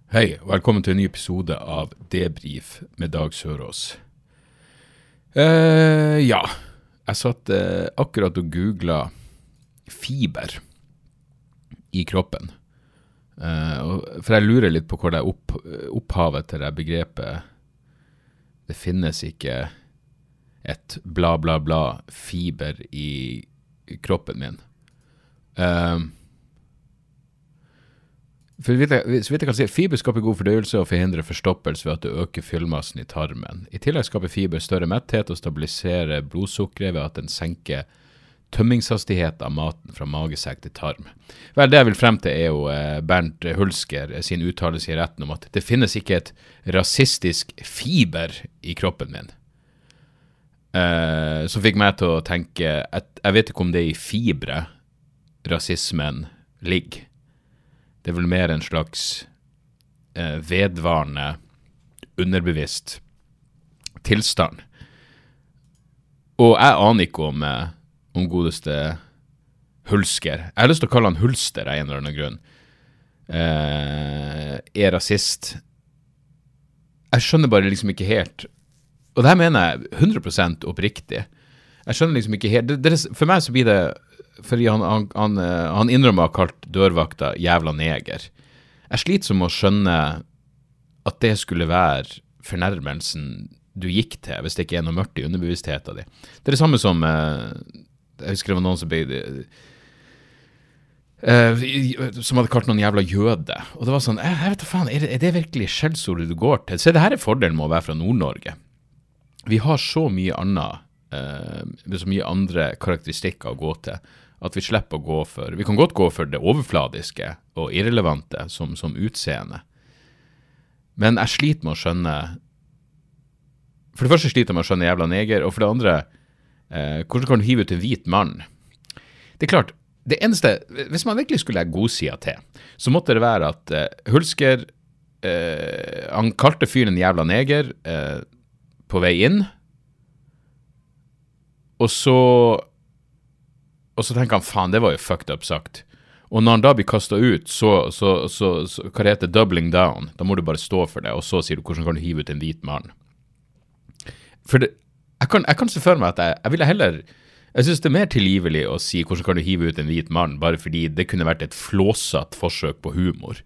Hei, velkommen til en ny episode av Debrief med Dag Sørås. Ja, jeg satt akkurat og googlet fiber i kroppen. For jeg lurer litt på hvor det opphavet til det begrepet. Det finnes ikke et bla bla bla fiber i kroppen min. Så vidt jeg kan si, fiber skaper god fordøyelse og forhindrer forstoppelse ved at det øker fyllmassen i tarmen. I tillegg skaper fiber større metthet og stabiliserer blodsukkeret ved at den senker tømmingshastigheten av maten fra magesekk til tarm. Vel, det jeg vil frem til er jo Bernt Hulsker sin uttalelse i retten om at det finnes ikke et rasistisk fiber i kroppen min. Så fikk meg til å tenke, jeg vet ikke om det er i fibre rasismen ligger. Det er vel mer en slags vedvarende, underbevisst tilstand. Og jeg aner ikke om godeste Hulsker. Jeg har lyst til å kalle han Hulster av en eller annen grunn. Er rasist. Jeg skjønner bare liksom ikke helt. Og det her mener jeg 100% oppriktig. Jeg skjønner liksom ikke helt. For meg så blir det fordi han innrømmer å ha kalt dørvakta jævla neger. Jeg sliter som å skjønne at det skulle være fornærmelsen du gikk til, hvis det ikke er noe mørkt i underbevisstheten din. Det er det samme som, jeg husker det var noen som hadde kalt noen jævla jøde. Og det var sånn, jeg vet da faen, er det virkelig skjellsordet du går til? Så det her er fordelen med å være fra Nord-Norge. Vi har så mye annet, så mye andre karakteristikker å gå til, at vi slipper å gå for, vi kan godt gå for det overfladiske og irrelevante som utseende. Men jeg sliter med å skjønne, for det første sliter jeg med å skjønne jævla neger, og for det andre, hvordan kan du hive ut en hvit mann? Det er klart, det eneste, hvis man virkelig skulle legge godsida til, så måtte det være at Hulsker, han kalte fyren en jævla neger på vei inn, og så tenker han, faen, det var jo fucked up sagt. Og når han da blir kastet ut, så hva det heter, doubling down, da må du bare stå for det, og så sier du, hvordan kan du hive ut en hvit mann? For det, jeg kan se for meg at jeg ville heller, jeg synes det er mer tilgivelig å si, hvordan kan du hive ut en hvit mann, bare fordi det kunne vært et flåsatt forsøk på humor.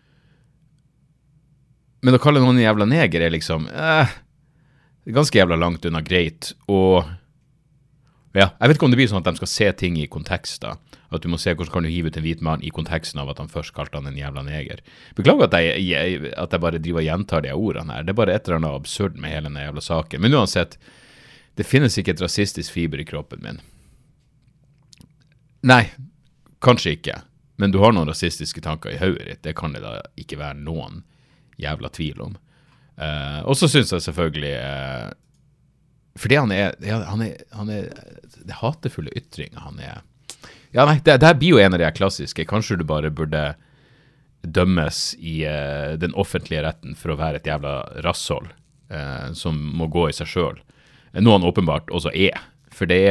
Men å kalle noen en jævla neger er liksom, det er ganske jævla langt unna greit, og ja, jeg vet ikke om det blir sånn at de skal se ting i kontekst da, at du må se hvordan kan du hive ut en hvit mann i konteksten av at han først kalte han en jævla neger. Beklager at jeg bare driver og gjentar de ordene her, det er bare et eller annet absurd med hele denne jævla saken. Men uansett, det finnes ikke et rasistisk fiber i kroppen min. Nei, kanskje ikke, men du har noen rasistiske tanker i hodet ditt, det kan det da ikke være noen jævla tvil om. Og så synes jeg selvfølgelig fordi han er det hatefulle ytringer han er. Ja, nei, det her blir jo en av de klassiske. Kanskje du bare burde dømmes i den offentlige retten for å være et jævla rasshold som må gå i seg selv. Noe han åpenbart også er. For det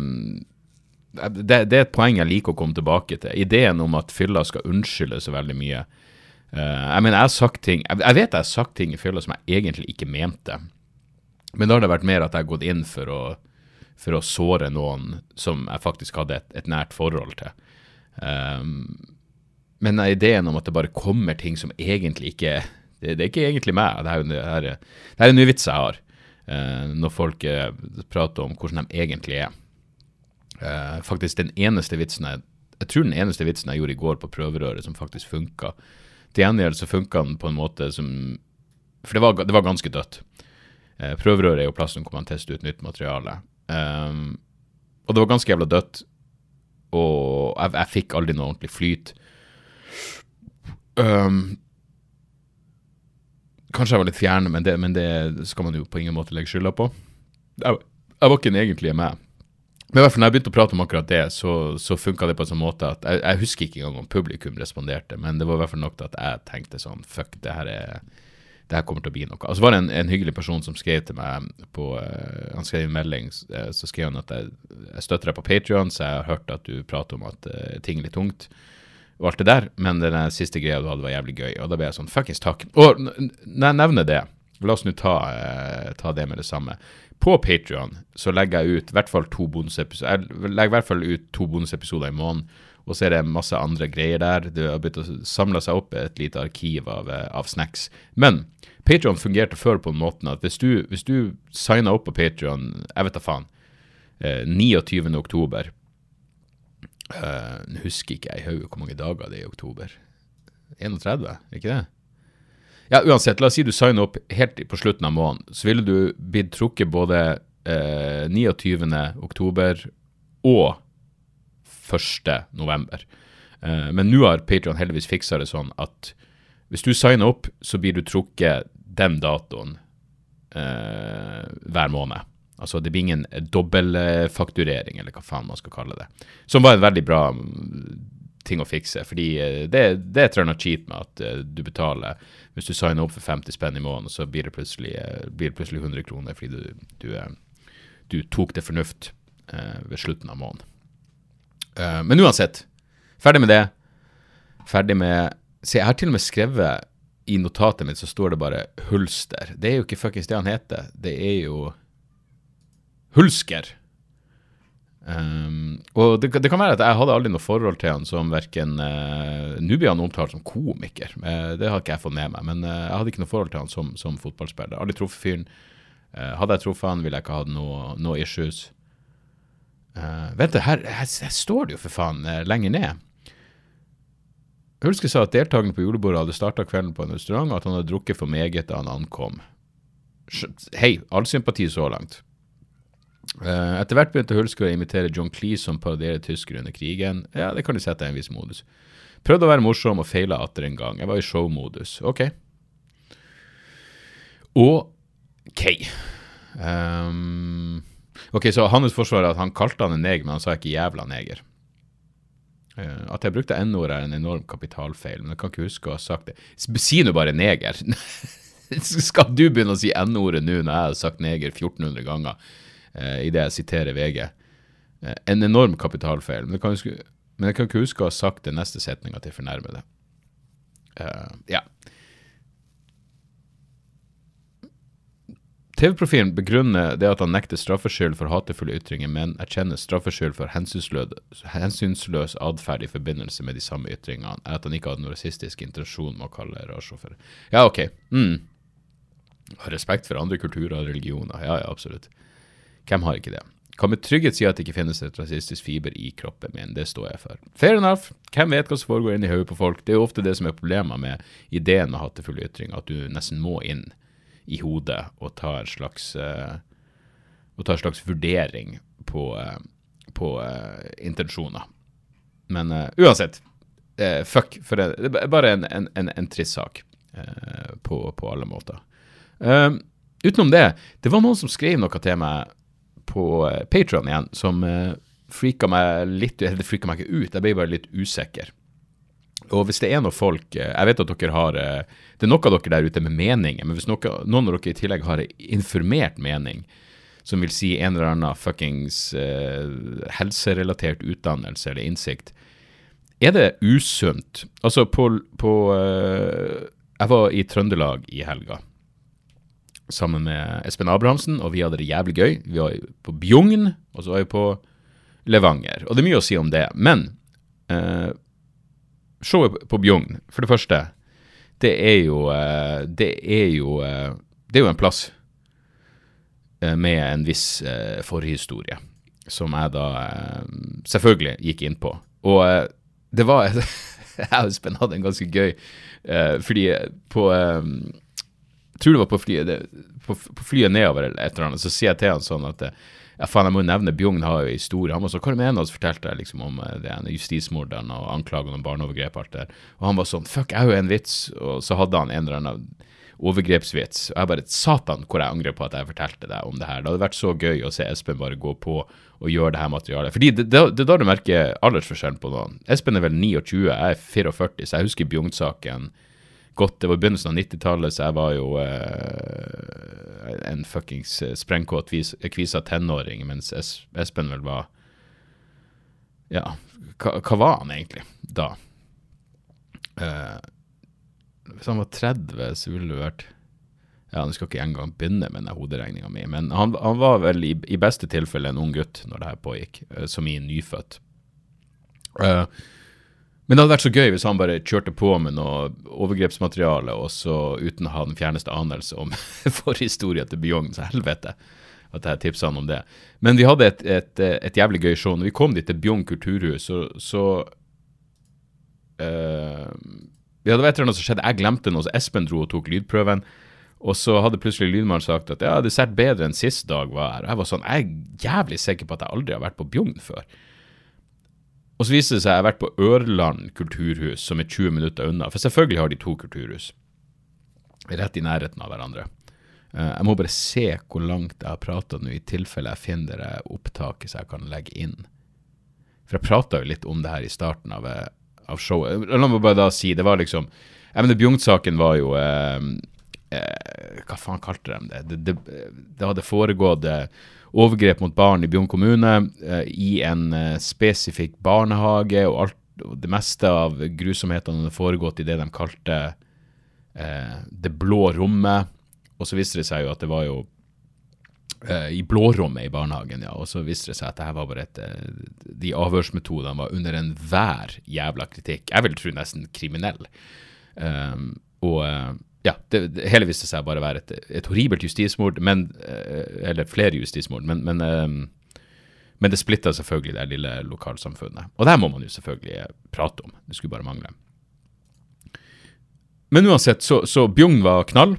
er et poeng jeg liker å komme tilbake til. Ideen om at fylla skal unnskylde så veldig mye. Jeg mener, jeg vet jeg har sagt ting i fylla som jeg egentlig ikke mente. Men da har det vært mer at jeg har gått inn for å såre noen som jeg faktisk hadde et nært forhold til. Men ideen om at det bare kommer ting som egentlig ikke, det er ikke egentlig meg. Det er en ny vits jeg har, når folk prater om hvordan de egentlig er. Faktisk den eneste vitsen jeg tror den eneste vitsen jeg gjorde i går på prøverøret som faktisk funket. Til gjengjeld så funket den på en måte som, for det var ganske dødt. Prøverøret er jo plassen hvor man tester ut nytt materiale. Og det var ganske jævla dødt, og jeg fikk aldri noe ordentlig flyt. Kanskje jeg var litt fjern, men det skal man jo på ingen måte legge skylda på. Jeg var ikke en egentlig med. Men i hvert fall når jeg begynte å prate om akkurat det, så funket det på en sånn måte at jeg husker ikke engang om publikum responderte, men det var i hvert fall nok til at jeg tenkte sånn, fuck, det her kommer til å bli noe. Og så var det en hyggelig person som skrev til meg han skrev en melding, så skrev han at jeg støtter deg på Patreon, så jeg har hørt at du prater om at ting er litt tungt. og alt det der, men den siste greia du hadde var jævlig gøy, og da ble jeg sånn, fuckings takk. Og når jeg nevner det, la oss nå ta det med det samme. På Patreon så legger jeg ut i hvert fall 2 bonusepisoder, jeg legger i hvert fall ut 2 bonusepisoder i måneden, og så det masse andre greier der, det har begynt å samle seg opp et lite arkiv av snacks. Men Patreon fungerte før på en måte at hvis du signer opp på Patreon, jeg vet da faen, 29. oktober, nå husker ikke jeg hvor mange dager det i oktober. 31, ikke det? Ja, uansett, la oss si du signer opp helt på slutten av måneden, så ville du blitt trukket både 29. oktober og 1. november. Men nå har Patreon heldigvis fikset det sånn at hvis du signer opp, så blir du trukket den datoen hver måned. Altså det blir ingen dobbeltfakturering, eller hva faen man skal kalle det. Som var en veldig bra ting å fikse, fordi det tror jeg cheat med at du betaler, hvis du signer opp for 50 spenn i måneden, så blir det plutselig 100 kroner, fordi du tok det fornuft ved slutten av måneden. Men uansett, ferdig med det. Se, jeg har til og med skrevet i notatet mitt, så står det bare Hulster. Det jo ikke fuckings det han heter. Det jo Hulsker. Og det kan være at jeg hadde aldri noe forhold til han som hverken nå blir han omtalt som komiker, det har ikke jeg fått med meg, men jeg hadde ikke noe forhold til han som fotballspiller. Aldri truffet fyren. Hadde jeg truffet han, ville jeg ikke ha noe issues. Vent, her står det jo for faen lenger ned. Hulsker sa at deltakerne på julebordet hadde startet kvelden på en restaurant, og at han hadde drukket for meget da han ankom. Hei, all sympati så langt. Etter hvert begynte Hulsker å imitere John Cleese som parodierer tysker under krigen. Ja, det kan du sette i en viss modus. Prøvde å være morsom og feilet atter en gang. Jeg var i show-modus. Ok. Ok, så hans forsvar at han kalte han en neger, men han sa ikke jævla neger. At jeg brukte N-ord en enorm kapitalfeil, men jeg kan ikke huske å ha sagt det. Si nå bare neger. Skal du begynne å si N-ordet nå når jeg har sagt neger 1400 ganger? I det jeg siterer VG. En enorm kapitalfeil, men jeg kan ikke huske å ha sagt det neste setninga til fornærmede. Ja. TV-profilen begrunner det at han nekter straffskyld for hatefulle ytringer, men erkjenner straffskyld for hensynsløs adferd i forbindelse med de samme ytringene, at han ikke hadde noen rasistisk intensjon med å kalle rasjåfør. Ja, ok. Respekt for andre kulturer og religioner. Ja, absolutt. Hvem har ikke det? Kan med trygghet si at det ikke finnes et rasistisk fiber i kroppen min, det står jeg for. Fair enough, hvem vet hva som foregår inn i hodet på folk? Det jo ofte det som problemet med ideen med hatefulle ytringer, at du nesten må inn i hodet og ta en slags vurdering på intensjoner. Men uansett, fuck, for det bare en trist sak på alle måter. Utenom det var noen som skrev noe til meg på Patreon igjen, som freaket meg litt, det freaket meg ikke ut, jeg ble bare litt usikker. Og hvis det noen folk, jeg vet at dere har, det noen av dere der ute med meninger, men hvis noen av dere i tillegg har informert mening, som vil si en eller annen fuckings helserelatert utdannelse eller innsikt, det usunt? Altså jeg var i Trøndelag i helga, sammen med Espen Abrahamsen, og vi hadde det jævlig gøy. Vi var på Bjugn, og så var vi på Levanger. Og det mye å si om det, men showet på Bjugn, for det første, det jo en plass med en viss forhistorie, som jeg da selvfølgelig gikk inn på. Og det var, jeg og Espen hadde en ganske gøy, fordi jeg tror det var på flyet nedover eller et eller annet, så sier jeg til han sånn at ja faen, jeg må nevne Bjugn har jo historie. Han var så, hva det med en av oss fortalte jeg liksom om det justismorderen og anklagen om barneovergrep og alt der. Og han var sånn, fuck, jeg har jo en vits, og så hadde han en eller annen overgrepsvits. Og jeg bare, satan, hvor jeg angrer på at jeg fortalte deg om det her. Det hadde vært så gøy å se Espen bare gå på og gjøre det her materialet. Fordi det da du merker aldersforskjellen på noen. Espen vel 29, jeg 44, så jeg husker Bjugn-saken godt. Det var begynnelsen av 90-tallet, så jeg var jo en fuckings sprengkåt kvisa tenåring, mens Espen vel var, ja, hva var han egentlig da? Hvis han var 30, så ville det vært ja, nå skal ikke engang begynne med denne hoderegningen min, men han var vel i beste tilfelle en ung gutt når det her pågikk, som i nyfødt. Men det hadde vært så gøy hvis han bare kjørte på med noe overgrepsmateriale, og så uten å ha den fjerneste anelse om forhistorien til Bjørn, så helvete at jeg tipset han om det. Men vi hadde et jævlig gøy show. Når vi kom dit til Bjørn kulturhus, så vi hadde vet noe som skjedde. Jeg glemte noe, så Espen dro og tok lydprøven, og så hadde plutselig lydmannen sagt at ja, det ser bedre enn sist dag var her. Jeg var sånn, jeg jævlig sikker på at jeg aldri har vært på Bjørn før. Og så viste det seg at jeg har vært på Ørland kulturhus, som 20 minutter unna, for selvfølgelig har de 2 kulturhus, rett i nærheten av hverandre. Jeg må bare se hvor langt jeg har pratet nå, i tilfelle jeg finner det opptaket så jeg kan legge inn. For jeg pratet jo litt om det her i starten av showet. La meg bare da si, det var liksom, jeg mener Bjørn-saken var jo, hva faen kalte de det? Det hadde foregått overgrep mot barn i Bjørn kommune, i en spesifikk barnehage, og det meste av grusomhetene hadde foregått i det de kalte det blå rommet. Og så visste det seg jo at det var jo i blårommet i barnehagen, ja. Og så visste det seg at det her var bare de avhørsmetodene var under enhver jævla kritikk. Jeg vil tro nesten kriminell. Ja, det hele visste seg bare være et horribelt justismord, eller flere justismord, men det splittet selvfølgelig det lille lokalsamfunnet. Og det her må man jo selvfølgelig prate om. Det skulle bare mangle. Men uansett, så Bjørn var knall.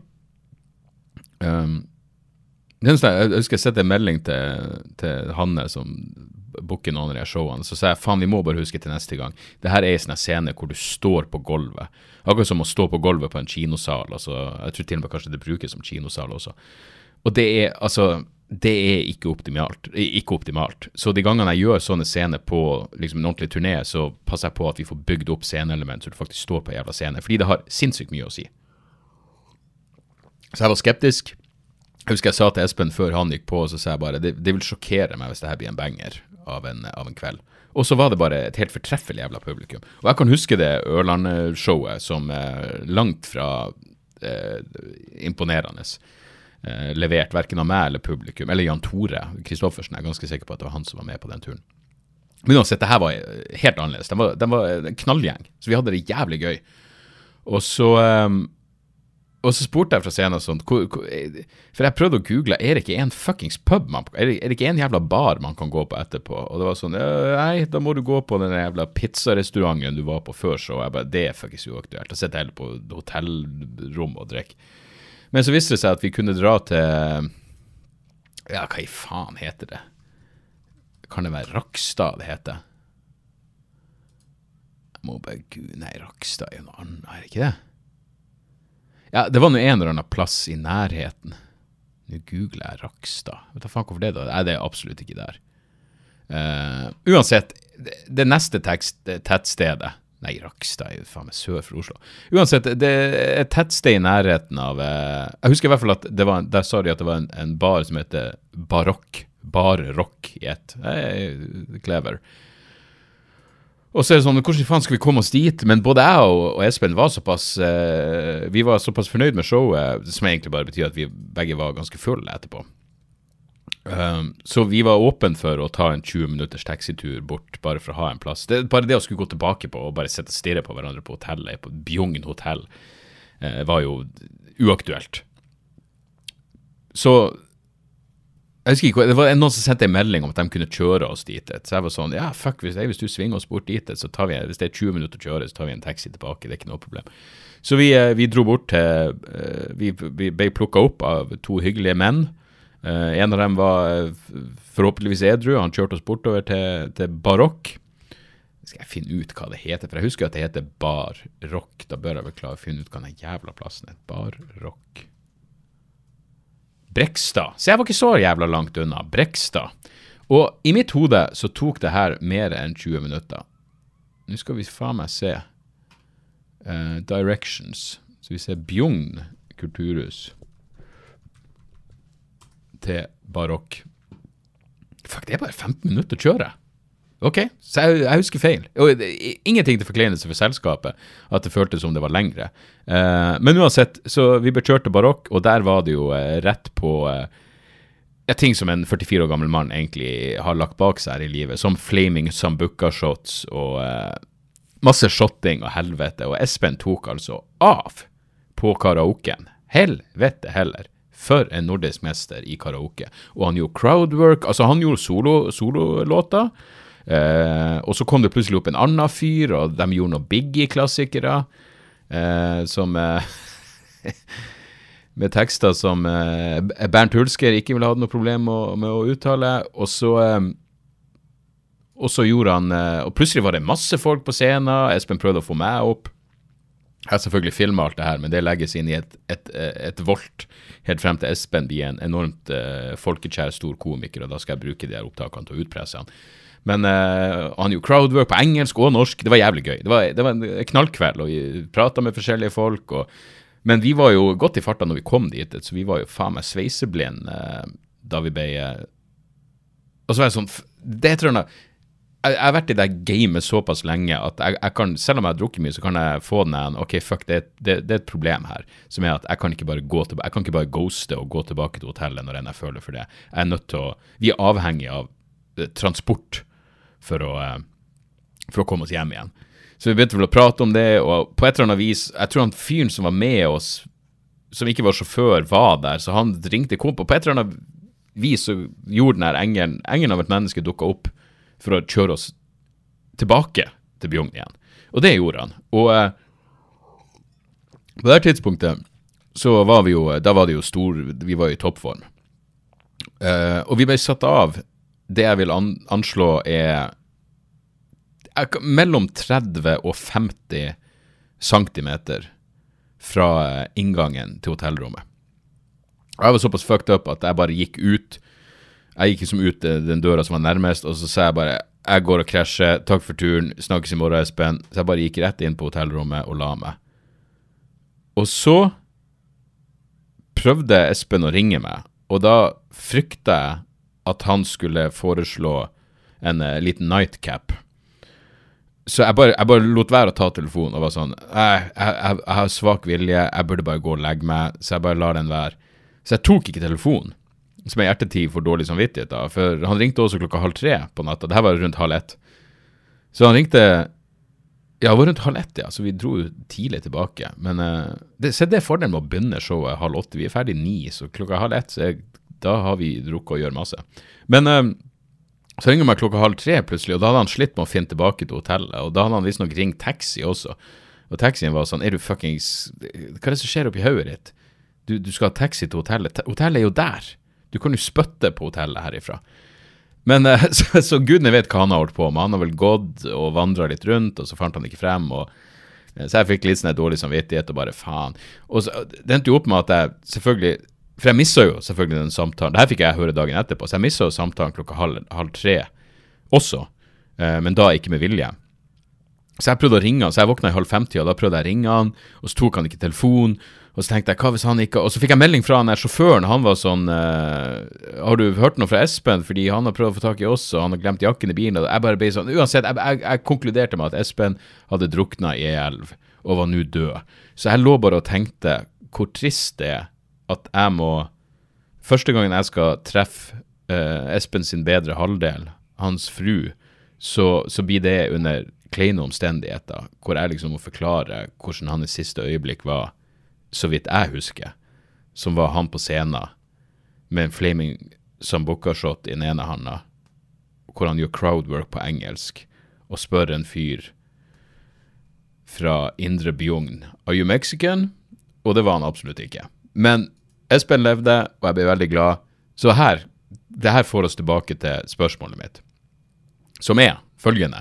Jeg husker jeg sette en melding til Hanne som booker noen av de showene, så sa jeg, faen, vi må bare huske til neste gang, det her en sånn scene hvor du står på gulvet, akkurat som å stå på gulvet på en kinosal, altså, jeg tror til og med kanskje det brukes som kinosal også, og det er ikke optimalt, så de gangene jeg gjør sånne scener på liksom en ordentlig turné, så passer jeg på at vi får bygd opp sceneelement, så du faktisk står på en jævla scene, fordi det har sinnssykt mye å si. Så jeg var skeptisk. Jeg husker jeg sa til Espen før han gikk på, så sa jeg bare, det vil sjokkere meg hvis det her blir en banger av en kveld. Og så var det bare et helt fortreffelig jævla publikum. Og jeg kan huske det Ørland-showet som langt fra imponerende. Levert hverken av meg eller publikum, eller Jan Tore Kristoffersen, jeg er ganske sikker på at det var han som var med på den turen. Men uansett, det her var helt annerledes. Den var en knallgjeng, så vi hadde det jævlig gøy. Og så spurte jeg fra scenen sånn, for jeg prøvde å google, er det ikke en fuckings pub, er det ikke en jævla bar man kan gå på etterpå? Og det var sånn, nei, da må du gå på den jævla pizzarestauranten du var på før, så jeg bare, det er fuckings uaktuelt. Jeg sitter heller på hotellrom og drikke. Men så visste det seg at vi kunne dra til, ja, hva i faen heter det? Kan det være Rakstad det heter? Jeg må bare, nei, Rakstad er jo noe annet, er det ikke det? Ja, det var noe en eller annen plass i nærheten. Nå googler jeg Rakstad. Vet du faen hvorfor det da? Nei, det er absolutt ikke der. Uansett, det neste tettstedet, nei, Rakstad er jo faen meg sør for Oslo. Uansett, det er et tettsted i nærheten av, jeg husker i hvert fall at der sa de at det var en bar som heter Barokk. Bar Rock i ett. Clever. Og så er det sånn, hvordan faen skal vi komme oss dit? Men både jeg og Espen var såpass, vi var såpass fornøyd med showet, som egentlig bare betyr at vi begge var ganske fulle etterpå. Så vi var åpne for å ta en 20 minutters taxitur bort, bare for å ha en plass. Bare det å skulle gå tilbake på, og bare sette og stirre på hverandre på hotellet, på Bjørn hotell, var jo uaktuelt. Så jeg husker ikke, det var noen som sendte en melding om at de kunne kjøre oss dit. Så jeg var sånn, ja, fuck, hvis du svinger oss bort dit, så tar vi, hvis det er 20 minutter å kjøre, så tar vi en taxi tilbake, det er ikke noe problem. Så vi dro bort til, vi ble plukket opp av 2 hyggelige menn. En av dem var forhåpentligvis edru, han kjørte oss bortover til Barokk. Skal jeg finne ut hva det heter, for jeg husker at det heter Barokk, da bør jeg vel klare å finne ut hva den jævla plassen er. Barokk. Brekstad. Så jeg var ikke så jævla langt unna. Brekstad. Og i mitt hode så tok det her mer enn 20 minutter. Nå skal vi faen meg se. Directions. Så vi ser Bjørn kulturhus til Barokk. Fuck, det er bare 15 minutter å kjøre. ok, så jeg husker feil. Og ingenting til forkleinelse for selskapet, at det føltes som det var lengre. Men uansett, så vi ble kjørt til Barokk, og der var det jo rett på ting som en 44 år gammel mann egentlig har lagt bak seg her i livet, som flaming sambuca-shots og masse shotting og helvete, og Espen tok altså av på karaoken. Helvete heller. For en nordisk mester i karaoke. Og han gjorde crowdwork, altså han gjorde sololåter, og så kom det plutselig opp en annen fyr, og de gjorde noen Biggie-klassikere, som med tekster som Bernt Hulsker ikke ville ha noe problem med å uttale, og så gjorde han, og plutselig var det masse folk på scenen, Espen prøvde å få meg opp. Jeg har selvfølgelig filmet alt det her, men det legges inn i et volt helt frem til Espen blir en enormt folkekjær stor komiker, og da skal jeg bruke de her opptakene til å utpresse han. Men han gjorde crowdwork på engelsk og norsk, det var jævlig gøy. Det var en knallkveld, og vi pratet med forskjellige folk, men vi var jo godt i farta når vi kom dit, så vi var jo faen meg sveiseblind da vi ble... Og så var jeg sånn, det tror jeg... Jeg har vært i det gamet såpass lenge at jeg kan, selv om jeg har drukket mye, så kan jeg få den ok, fuck, det er et problem her, som er at jeg kan ikke bare jeg kan ikke bare ghoste og gå tilbake til hotellet når jeg føler for det. Jeg er nødt til vi er avhengig av transport for å komme oss hjem igjen. Så vi begynte vel å prate om det, og på et eller annet vis, jeg tror han fyren som var med oss, som ikke var sjåfør, var der, så han ringte komp, og på et eller annet vis så gjorde den her engelen av et menneske dukket opp for å kjøre oss tilbake til Bjugn igjen. Og det gjorde han. Og på det tidspunktet så var vi jo vi var i toppform. Og vi ble satt av det jeg vil anslå mellom 30 og 50 centimeter fra inngangen til hotellrommet. Jeg var såpass fucked up at jeg bare gikk ut. Jeg gikk liksom ut den døra som var nærmest, og så sa jeg bare, jeg går og krasjer, takk for turen, snakkes i morgen, Espen. Så jeg bare gikk rett inn på hotellrommet og la meg. Og så prøvde Espen å ringe meg, og da fryktet jeg at han skulle foreslå en liten nightcap. Så jeg bare lot være å ta telefonen og var sånn, jeg har svak vilje, jeg burde bare gå og legge meg, så jeg bare lar den være. Så jeg tok ikke telefonen. Som er hjertetid for dårlig samvittighet da, for han ringte også 2:30 på natta, det her var rundt 1:30. Så han ringte, det var rundt 7:30, ja, så vi dro tidlig tilbake, men så det er fordelen med å begynne showet 7:30, vi er ferdig 9, så 7:30, så da har vi drukket og gjør masse. Men så ringer meg 2:30 plutselig, og da hadde han slitt med å finne tilbake til hotellet, og da hadde han visst nok ringt taxi også, og taxien var sånn, du fuckings, hva det som skjer oppi hodet ditt? Du skal ha taxi til hotellet, hotellet er jo der. Du kan jo spøtte på hotellet herifra. Men så gudene vet hva han har holdt på med. Han har vel gått og vandret litt rundt, og så fant han ikke frem. Så jeg fikk litt sånn dårlig samvittighet, og bare faen. Og så, det endte jo opp med at jeg selvfølgelig, for jeg misset jo selvfølgelig den samtalen. Dette fikk jeg høre dagen etterpå, så jeg misset jo samtalen 2:30 også, men da ikke med vilje. Så jeg prøvde å ringe han, så jeg våknet i 4:30, og da prøvde jeg å ringe han, og så tok han ikke telefon, og så tenkte jeg, hva hvis han ikke, og så fikk jeg melding fra han der sjåføren, han var sånn, har du hørt noe fra Espen, fordi han har prøvd å få tak i oss, og han har glemt jakken i bilen, og jeg bare ble sånn, uansett, jeg konkluderte med at Espen hadde druknet i elv, og var nå død. Så jeg lå bare og tenkte, hvor trist det er, at jeg må, første gangen jeg skal treffe Espen sin bedre halvdel, hans fru, så blir det under kleine omstendigheter, hvor jeg liksom må forklare hvordan hans siste øyeblikk var, så vidt jeg husker, som var han på scenen med en flaming sambuca-shot i den ene handa, hvor han gjør crowdwork på engelsk, og spør en fyr fra Indre Bjugn, are you Mexican? Og det var han absolutt ikke. Men Espen levde, og jeg ble veldig glad. Så det her får oss tilbake til spørsmålet mitt, som er følgende.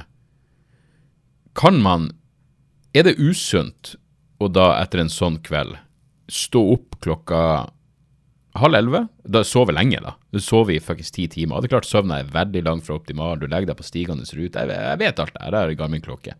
Er det usunt å da etter en sånn kveld stå opp 10:30? Da sover jeg lenge da. Du sover i faktisk 10 timer. Det er klart søvnen er veldig langt fra optimal. Du legger deg på stigende rute. Jeg vet alt det her. Det er Garmin-klokke.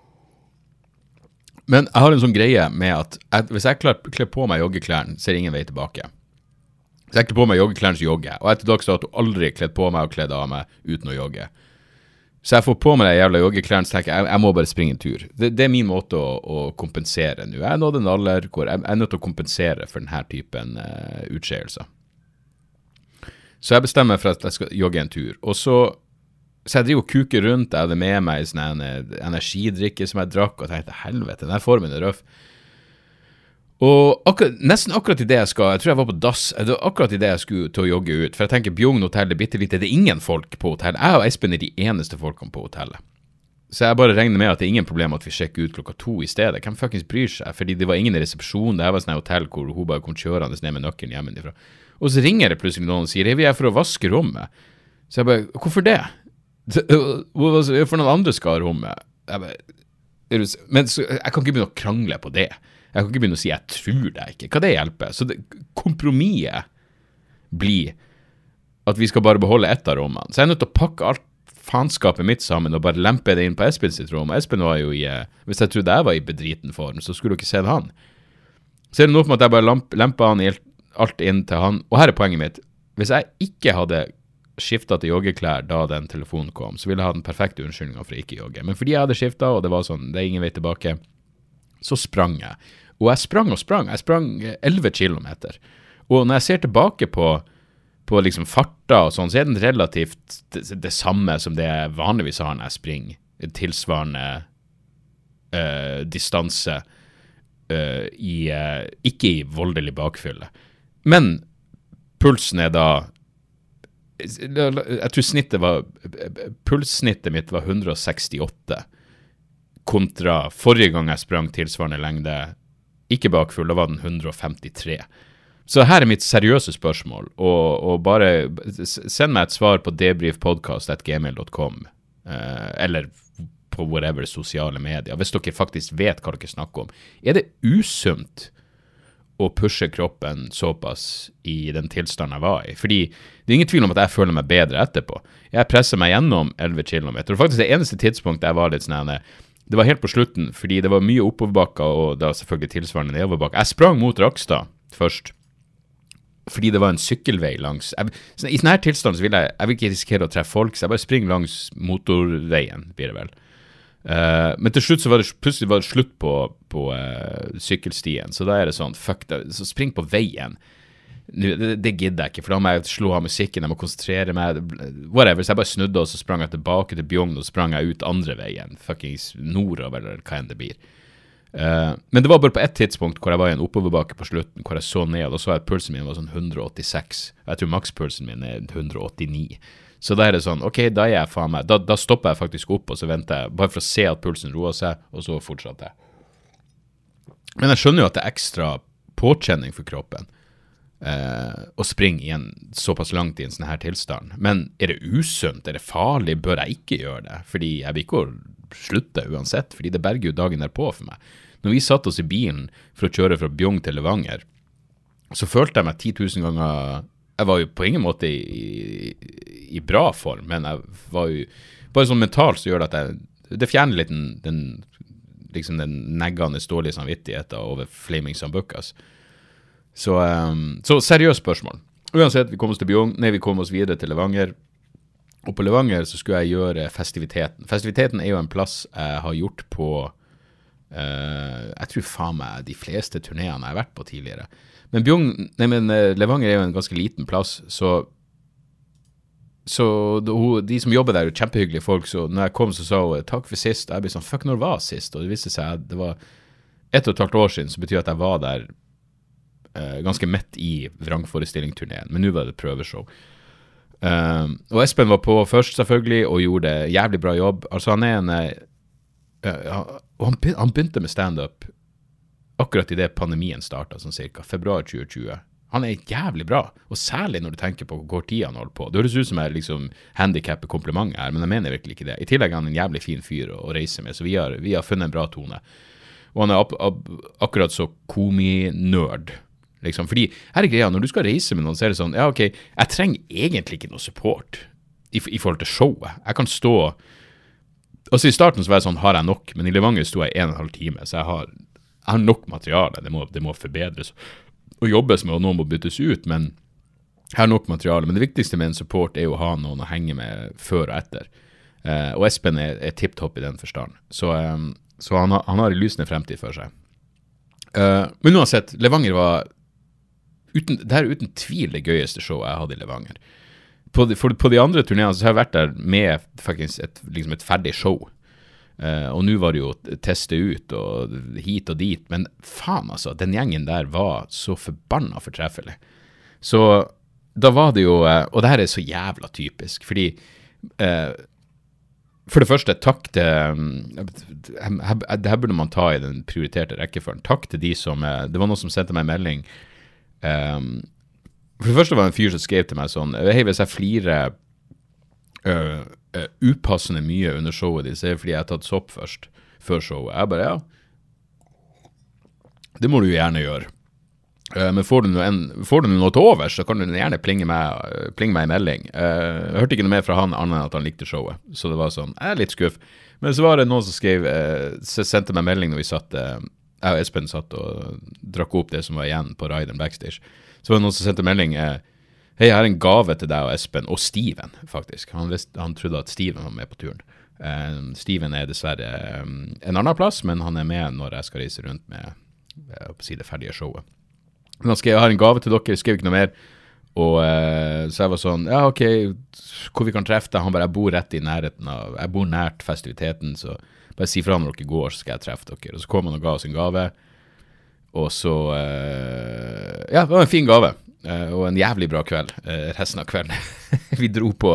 Men jeg har en sånn greie med at hvis jeg kler på meg joggeklærne, så er det ingen vei tilbake. Hvis jeg kler på meg joggeklærne, så jogger jeg. Og etter dags dato aldri kledd på meg og kledd av meg uten å jogge. Så jeg får på meg de jævla joggeklærne, så tenker jeg må bare springe en tur. Det min måte å kompensere nå. Jeg nådde en alder hvor jeg nødt til å kompensere for denne typen utskeielser. Så jeg bestemmer for at jeg skal jogge en tur. Og så jeg driver og kuker rundt, jeg hadde med meg sånn energidrikke som jeg drakk, og tenkte, helvete, denne formen røff. Og nesten akkurat i det jeg tror jeg var på dass, det var akkurat i det jeg skulle til å jogge ut, for jeg tenker, Bjugn hotell er bittelite, det er ingen folk på hotellet. Jeg og Espen er de eneste folkene på hotellet. Så jeg bare regner med at det er ingen problem at vi sjekker ut 2:00 i stedet. Hvem fuckings bryr seg? Fordi det var ingen i resepsjonen, det var sånn hotell hvor hun bare kom kjørende ned med nøkkelen hjemmefra. Og så ringer det plutselig noen og sier, vi er for å vaske rommet. Så jeg bare, hvorfor det? For noen andre skal ha rommet. Men så, jeg kan ikke begynne å krangle på det. Jeg kan ikke begynne å si, jeg tror det ikke. Hva det hjelper? Så kompromisset blir at vi skal bare beholde ett av rommene. Så jeg er nødt til å pakke alt faenskapet mitt sammen og bare lempe det inn på Espen sitt rom. Espen var jo hvis jeg trodde jeg var i bedriten form, så skulle du ikke se han. Så er det noe med at jeg bare lemper han alt inn til han. Og her er poenget mitt. Hvis jeg ikke hadde skiftet til joggeklær da den telefonen kom, så ville jeg ha den perfekte unnskyldningen for å ikke jogge. Men fordi jeg hadde skiftet, og det var sånn, det er ingen vei tilbake, så sprang jeg. Og jeg sprang og sprang. Jeg sprang 11 kilometer. Og når jeg ser tilbake på liksom farta og sånn, så er den relativt det samme som det jeg vanligvis har når jeg springer. Tilsvarende distanse, ikke i voldelig bakfylle. Men pulsen er da, jeg tror pulssnittet mitt var 168 kontra forrige gang jeg sprang tilsvarende lengde, ikke bakfull, da var den 153. Så her er mitt seriøse spørsmål, og bare send meg et svar på debriefpodcast@gmail.com, eller på whatever sosiale medier, hvis dere faktisk vet hva dere snakker om. Er det usunt å pushe kroppen såpass i den tilstanden jeg var i? Fordi det er ingen tvil om at jeg føler meg bedre etterpå. Jeg presser meg gjennom 11 kilometer, og faktisk det eneste tidspunktet jeg var litt sånn, det var helt på slutten, fordi det var mye oppoverbakka, og det var selvfølgelig tilsvarende nedoverbakka. Jeg sprang mot Rakstad først, fordi det var en sykkelvei langs. I sånn her tilstand så vil jeg vil ikke risikere å treffe folk, så jeg bare springer langs motorveien, blir det vel. Men til slutt så var det plutselig slutt på sykkelstien, så da er det sånn, fuck det, så spring på veien. Det gidder jeg ikke, for da må jeg slå av musikken, jeg må konsentrere meg, whatever, så jeg bare snudde, og så sprang jeg tilbake til Bjugn, og sprang jeg ut andre veien, fuckings nordover, eller hva enn det blir. Men det var bare på et tidspunkt hvor jeg var i en oppoverbakke på slutten, hvor jeg så ned, og så at pulsen min var sånn 186, jeg tror makspulsen min er 189. Så da er det sånn, ok, da er jeg faen meg, da stopper jeg faktisk opp, og så venter jeg, bare for å se at pulsen roer seg, og så fortsatte jeg. Men jeg skjønner jo at det er ekstra påkjenning for kroppen, å springe igjen såpass langt i en sånn her tilstand. Men er det usunt, er det farlig, bør jeg ikke gjøre det? Fordi jeg vil ikke slutte uansett, fordi det berger jo dagen derpå for meg. Når vi satt oss i bilen for å kjøre fra Bjugn til Levanger, så følte jeg meg 10 000 ganger. Jeg var jo på ingen måte i bra form, men jeg var jo bare sånn mentalt så gjør det at det fjerner litt den neggende dårlige samvittigheten over flaming sambuckas. Så seriøst spørsmål. Uansett, vi kom oss til Bjugn, vi kom oss videre til Levanger, og på Levanger så skulle jeg gjøre festiviteten. Festiviteten er jo en plass jeg har gjort på, jeg tror faen meg de fleste turnéene jeg har vært på tidligere. Men Levanger er jo en ganske liten plass, så de som jobber der er jo kjempehyggelige folk, så når jeg kom så sa hun takk for sist, og jeg ble sånn, fuck, når var sist? Og det viste seg at det var 1,5 år siden, så betyr at jeg var der ganske midt i vrangforestillingsturneen, men nå var det prøveshow. Og Espen var på først selvfølgelig, og gjorde jævlig bra jobb. Altså han er han begynte med stand-up akkurat i det pandemien startet, sånn cirka februar 2020. Han er jævlig bra, og særlig når du tenker på hvor tid han holder på. Det høres ut som jeg liksom handicapper komplimentet her, men jeg mener virkelig ikke det. I tillegg er han en jævlig fin fyr å reise med, så vi har funnet en bra tone. Og han er akkurat så komi-nerd. Liksom. Fordi her er greia, når du skal reise med noen, så er det sånn, ja ok, jeg trenger egentlig ikke noe support i forhold til showet. Jeg kan stå, altså i starten så var jeg sånn, har jeg nok? Men i Levanger sto jeg 1,5 time, så jeg har nok materiale, det må forbedres og jobbes med, og noen må byttes ut, men jeg har nok materiale. Men det viktigste med en support er jo å ha noen å henge med før og etter. Og Espen er tipptopp i den forstand. Så han har en lysende fremtid for seg. Men uansett, Levanger var det her uten tvil det gøyeste showet jeg hadde i Levanger. På de andre turnéene så har jeg vært der med faktisk et ferdig show. Og nå var det jo teste ut og hit og dit, men faen altså, den gjengen der var så forbanna fortreffelig. Så da var det jo, og det her er så jævla typisk, fordi for det første, takk til, det her burde man ta i den prioriterte rekkefølgen, takk til de som, det var noen som sendte meg en melding, for det første var det en fyr som skrev til meg sånn, hei, hvis jeg flirer upassende mye under showet ditt, så er det fordi jeg har tatt sopp først, før showet. Jeg bare, ja, det må du gjerne gjøre. Men får du noe til over, så kan du gjerne plinge meg i melding. Jeg hørte ikke noe mer fra han annet enn at han likte showet, så det var sånn, jeg er litt skuff. Men så var det noen som skrev, så sendte meg melding når vi satt, jeg og Espen satt og drakk opp det som var igjen på Rideren backstage. Så var det noen som sendte melding, hei, jeg har en gave til deg og Espen, og Steven, faktisk. Han trodde at Steven var med på turen. Steven er dessverre en annen plass, men han er med når jeg skal reise rundt med det ferdige showet. Men han skrev, jeg har en gave til dere, skrev ikke noe mer, og så jeg var sånn, ja, ok, hvor vi kan treffe deg? Han bare, jeg bor rett i nærheten av, jeg bor nært festiviteten, så bare si fra når dere går, så skal jeg treffe dere. Og så kom han og ga oss en gave, og så, ja, det var en fin gave. Og en jævlig bra kveld, resten av kvelden. Vi dro på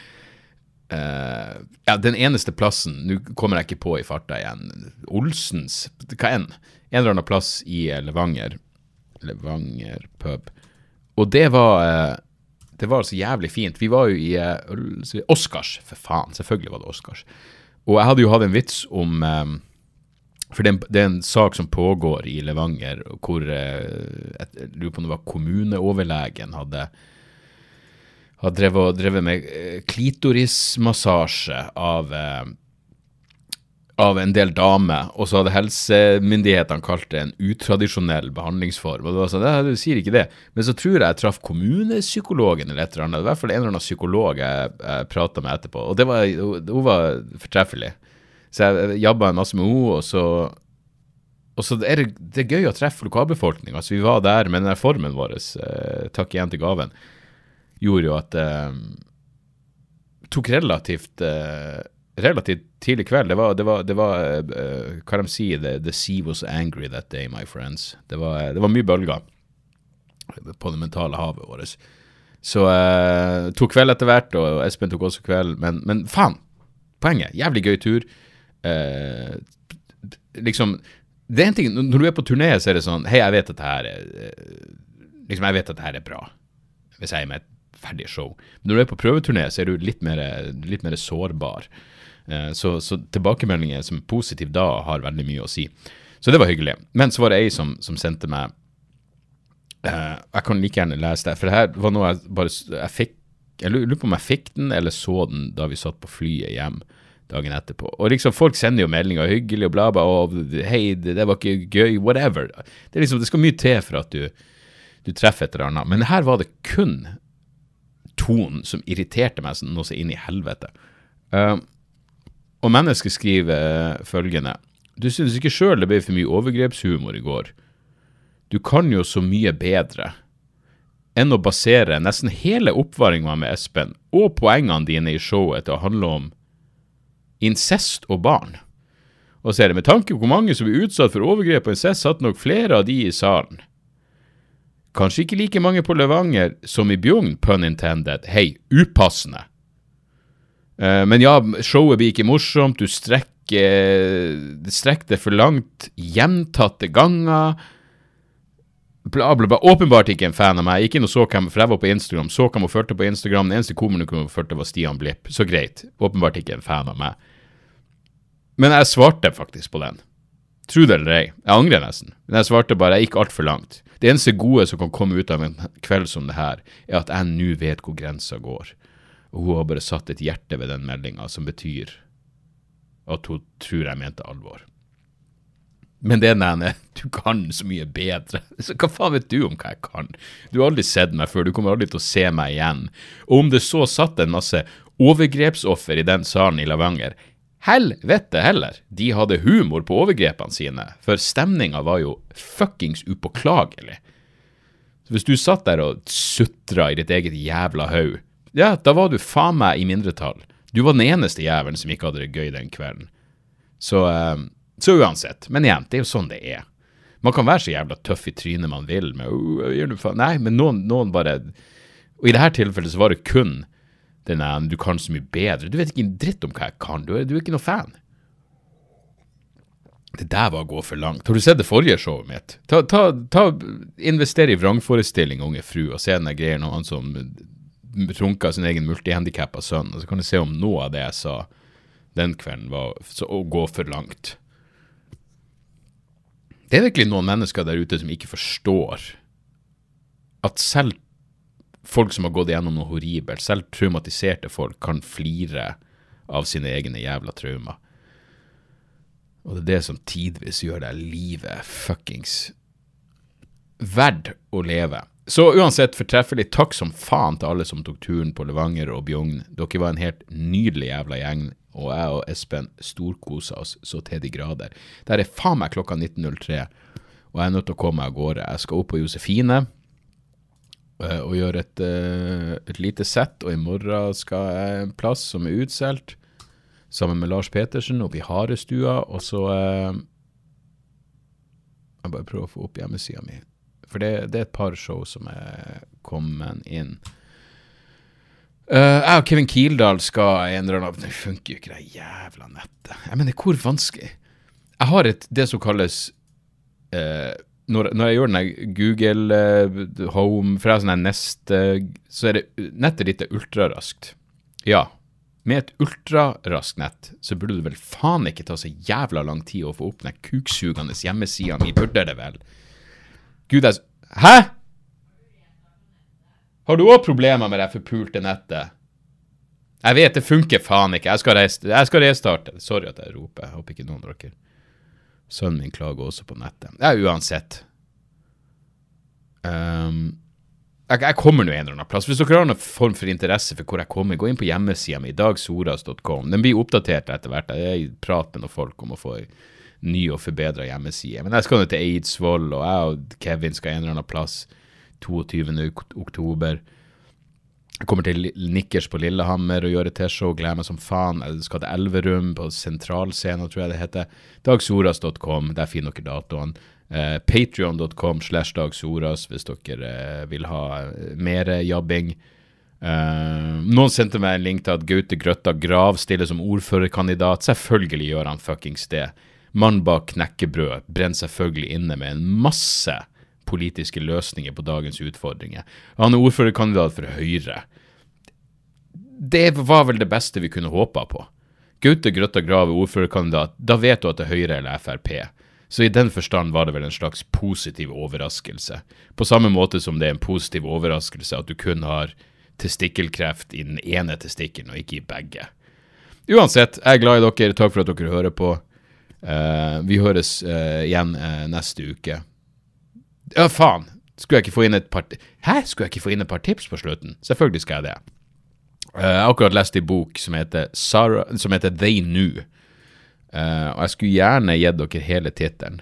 ja, den eneste plassen, nå kommer jeg ikke på i farta igjen, Olsens, hva en eller annen plass i Levanger pub, og det var så jævlig fint. Vi var jo i Oscars, for faen, selvfølgelig var det Oscars, og jeg hadde jo hatt en vits om for det er en sak som pågår i Levanger, hvor jeg lurer på om det var kommuneoverlegen hadde drevet med klitorismassasje av en del damer, og så hadde helsemyndighetene kalt det en utradisjonell behandlingsform, og det var sånn, du sier ikke det, men så tror jeg traff kommunepsykologen eller et eller annet, i hvert fall en eller annen psykolog jeg pratet med etterpå, og hun var fortreffelig. Så jeg jobbet en masse med henne, og så er det gøy å treffe lokalbefolkning. Altså, vi var der, men den formen vår, takk igjen til gaven, gjorde jo at tok relativt tidlig kveld. Det var hva de sier, the sea was angry that day, my friends. Det var mye bølger på det mentale havet vårt. Så tok kveld etter hvert, og Espen tok også kveld, men faen, poenget, jævlig gøy tur. Liksom det er en ting, når du er på turné så er det sånn, hei, jeg vet at det her er bra hvis jeg er med et ferdig show, men når du er på prøveturné så er du litt mer sårbar, så tilbakemeldinger som er positiv da har veldig mye å si, så det var hyggelig. Men så var det ei som sendte meg, jeg kan like gjerne lese det, for det her var noe jeg lurer på om jeg fikk den eller så den da vi satt på flyet hjem dagen etterpå. Og liksom folk sender jo meldinger hyggelig og bla bla, og hei, det var ikke gøy, whatever. Det er liksom, det skal mye til for at du treffer et eller annet. Men her var det kun tonen som irriterte meg noe så inn i helvete. Og mennesket skriver følgende, du synes ikke selv det ble for mye overgrepshumor i går. Du kan jo så mye bedre enn å basere nesten hele oppvaringen med Espen og poengene dine i showet til å handle om incest og barn. Og så er det med tanke på hvor mange som blir utsatt for overgrep og incest, satt nok flere av de i salen. Kanskje ikke like mange på Levanger som i Bjugn, pun intended. Hei, upassende. Men ja, showet blir ikke morsomt, du strekker det for langt, gjentatte ganger, bla bla bla, åpenbart ikke en fan av meg, ikke noe så hvem, for jeg var på Instagram, så hvem og følte på Instagram, den eneste komikeren jeg følte var Stian Blipp, så greit, åpenbart ikke en fan av meg. Men jeg svarte faktisk på den. Tro det eller ei, jeg angrer nesten, men jeg svarte bare, jeg gikk alt for langt. Det eneste gode som kan komme ut av en kveld som det her, er at jeg nå vet hvor grensa går, og hun har bare satt et hjerte ved den meldingen, som betyr at hun tror jeg mente alvor. Men det er du kan så mye bedre. Så hva faen vet du om hva jeg kan? Du har aldri sett meg før, du kommer aldri til å se meg igjen. Og om det så satt en masse overgrepsoffer i den salen i Levanger. Helvete heller, de hadde humor på overgrepene sine, for stemningen var jo fuckings upåklagelig. Så hvis du satt der og sutret i ditt eget jævla haug, ja, da var du faen meg i mindretall. Du var den eneste jævelen som ikke hadde det gøy den kvelden. Så uansett, men igjen, det er jo sånn det er. Man kan være så jævla tøff i trynet man vil, nei, men noen bare, og i dette tilfellet så var det kun du kan så mye bedre, du vet ikke en dritt om hva jeg kan, du er ikke noe fan. Det der var å gå for langt. Har du sett det forrige showet mitt? Invester i vrangforestilling, unge fru, og se den greien om han som trunket sin egen multihandikappet sønn, og så kan du se om noe av det jeg sa den kvelden var å gå for langt. Det er virkelig noen mennesker der ute som ikke forstår at selv folk som har gått gjennom noe horribelt, selv traumatiserte folk kan flire av sine egne jævla traumer. Og det er det som tidvis gjør det livet fuckings verdt å leve. Så uansett fortreffelig, takk som faen til alle som tok turen på Levanger og Bjugn. Dere var en helt nydelig jævla gjeng, og jeg og Espen storkoset oss så til de grader. Der er faen meg klokka 19.03, og jeg er nødt til å komme meg av gårde. Jeg skal opp på Josefine, og gjøre et lite sett, og i morgen skal jeg en plass som er utselt, sammen med Lars Petersen, oppe i Harestua, og så jeg bare prøver å få opp hjemmesiden min. For det er et par show som er kommet inn. Jeg og Kevin Kildahl skal en eller annen, det funker jo ikke det jævla nettet. Jeg mener, hvor vanskelig? Jeg har det som kalles, når jeg gjør den Google Home, for jeg har sånn her Nest, så er det nettet litt ultraraskt. Ja, med et ultraraskt nett, så burde det vel faen ikke ta så jævla lang tid å få opp den kuksugende hjemmesiden min, burde det vel? Gud, hæ? Har du også problemer med det forpulte nettet? Jeg vet, det funker faen ikke. Jeg skal restarte. Sorry at jeg roper. Jeg håper ikke noen dere. Sønnen min klager også på nettet. Ja, uansett. Jeg kommer nå en eller annen plass. Hvis dere har noen form for interesse for hvor jeg kommer, gå inn på hjemmesiden min, dagsoras.com. Den blir oppdatert etter hvert. Jeg prater med noen folk om å få ny og forbedret hjemmeside. Men jeg skal nå til Eidsvoll, og jeg og Kevin skal en eller annen plass 22. oktober. Jeg kommer til Nikkers på Lillehammer og gjøre T-show, gleder meg som faen. Jeg skal til Elverum på Sentralscenen, tror jeg det heter. Dagsoras.com, der finner dere datoen. Patreon.com/dagsoras hvis dere vil ha mer jabbing. Noen sendte meg en link til at Gaute Grøtta Grav stiller som ordførerkandidat. Selvfølgelig gjør han fuckings det. Mann bak knekkebrød brenner selvfølgelig inne med en masse politiske løsninger på dagens utfordringer. Han er ordførerkandidat for Høyre. Det var vel det beste vi kunne håpe på. Gaute Grøtta Grav er ordførerkandidat, da vet du at det er Høyre eller FRP. Så i den forstand var det vel en slags positiv overraskelse. På samme måte som det er en positiv overraskelse at du kun har testikkelkreft i den ene testikkelen og ikke i begge. Uansett, jeg er glad i dere. Takk for at dere hører på. Vi høres igjen neste uke. Ja, faen. Skulle jeg ikke få inn et par tips på slutten? Selvfølgelig skal jeg det. Jeg har akkurat lest en bok som heter They Knew. Og jeg skulle gjerne gitt dere hele titelen.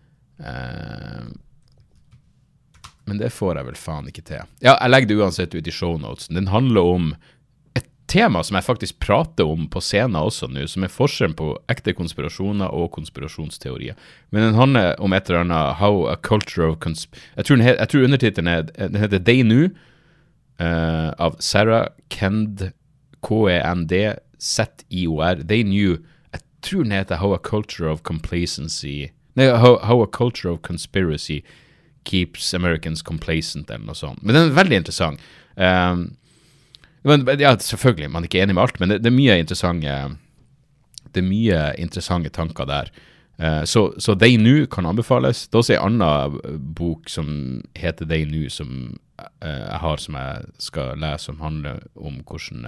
Men det får jeg vel faen ikke til. Ja, jeg legger det uansett ut i shownotesen. Den handler om et tema som jeg faktisk prater om på scenen også nå, som er forskjellen på ekte konspirasjoner og konspirasjonsteorier. Men den handler om et eller annet How a Culture of jeg tror undertitelen den heter They Knew av Sarah Kend K-E-N-D Z-I-O-R. They Knew. Jeg tror den heter How a Culture of Complacency How a Culture of Conspiracy Keeps Americans Complacent eller noe sånt. Men den er veldig interessant. Ja, selvfølgelig, man er ikke enig med alt, men det er mye interessante tanker der. Så They Knew kan anbefales. Det er også en annen bok som heter They Knew, som jeg har, som jeg skal lese, som handler om hvordan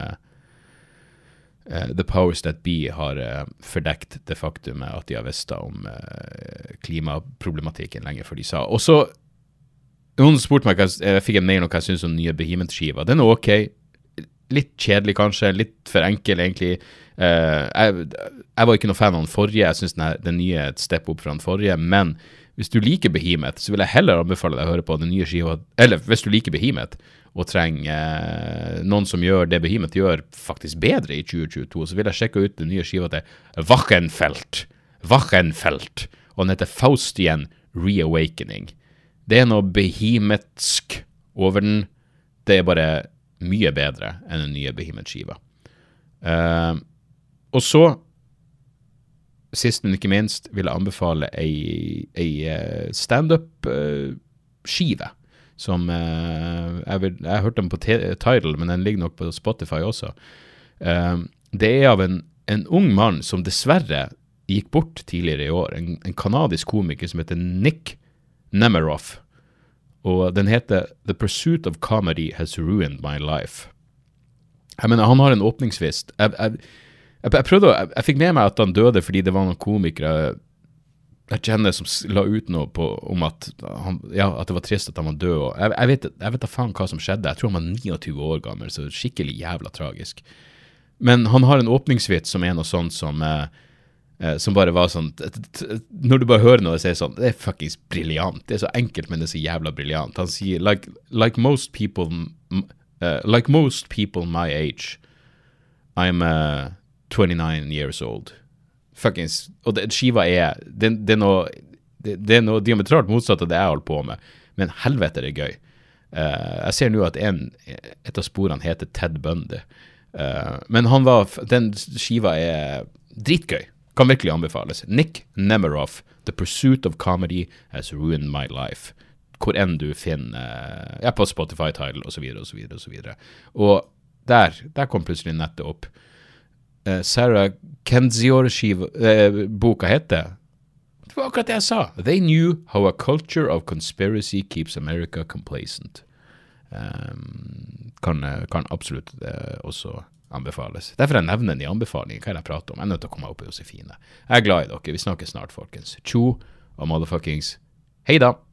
The Powers That Be har fordekt det faktum at de har visst om klimaproblematikken lenge før de sa. Og så, noen spurte meg, jeg fikk en mail om hva jeg synes om nye Behemoth-skiva. Den er ok. litt kjedelig kanskje, litt for enkel egentlig. Jeg var ikke noe fan av den forrige, jeg synes den nye er et step opp fra den forrige, men hvis du liker Behemoth, så vil jeg heller anbefale deg å høre på den nye skiva, eller hvis du liker Behemoth, og trenger noen som gjør det Behemoth gjør faktisk bedre i 2022, så vil jeg sjekke ut den nye skiva til Wachenfeld, og den heter Faustian Reawakening. Det er noe behemothsk over den, det er bare mye bedre enn den nye Behemoth-skiva. Og så, sist men ikke minst, vil jeg anbefale ei stand-up-skive, som jeg har hørt den på Tidal, men den ligger nok på Spotify også. Det er av en ung mann som dessverre gikk bort tidligere i år, en kanadisk komiker som heter Nick Nemiroff, og den heter The Pursuit of Comedy Has Ruined My Life. Jeg mener, han har en åpningsvist. Jeg fikk med meg at han døde fordi det var noen komikere jeg kjenner som la ut noe om at det var trist at han var død. Og jeg vet da faen hva som skjedde. Jeg tror han var 29 år gammel, så skikkelig jævla tragisk. Men han har en åpningsvits som er noe sånt som bare var sånn, når du bare hører noe og sier sånn, det er fucking brilliant, det er så enkelt, men det er så jævla brilliant. Han sier, like most people my age, I'm 29 years old. Fucking, og skiva det er noe diametralt motsatt av det jeg holder på med, men helvete er det gøy. Jeg ser nå at et av sporene heter Ted Bundy, men den skiva er dritgøy. Kan virkelig anbefales. Nick Nemiroff, The Pursuit of Comedy Has Ruined My Life. Hvor enn du finner, på Spotify, Tidal, og så videre, og så videre, og så videre. Og der kom plutselig nettet opp. Sarah Kendzior boka heter, det var akkurat det jeg sa. They knew how a culture of conspiracy keeps America complacent. Kan absolutt også anbefales. Derfor jeg nevner den i anbefalingen, hva jeg prater om. Jeg er nødt til å komme opp i Josefine. Jeg er glad i dere. Vi snakker snart, folkens. Tjo og motherfuckings. Hei da!